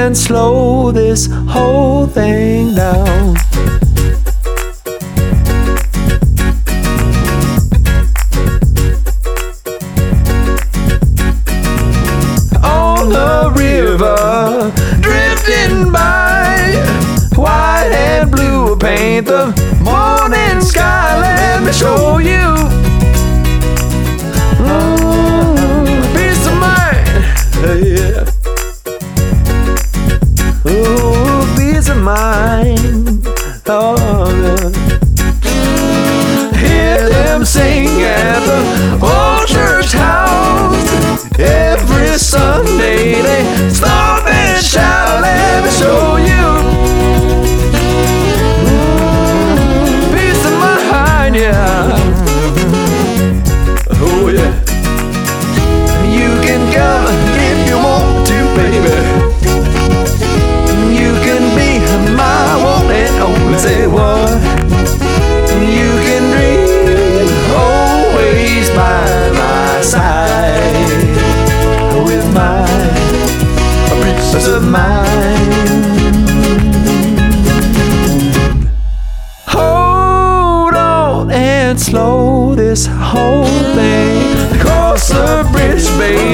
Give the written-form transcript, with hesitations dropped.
and slow this whole thing down. On the river, drifting by, white and blue paint the morning sky. Let me show you peace of mind, yeah. Oh, peace of mind, oh, yeah. Hear them sing at the old church house. Every Sunday they stop and shout. Let me show you peace of mind, yeah. Oh yeah. You can come if you want to, baby. You can be my one and only. Say what? You can dream always by my side, with my peace of mind. Hold on and slow this whole thing. Cross the bridge, baby.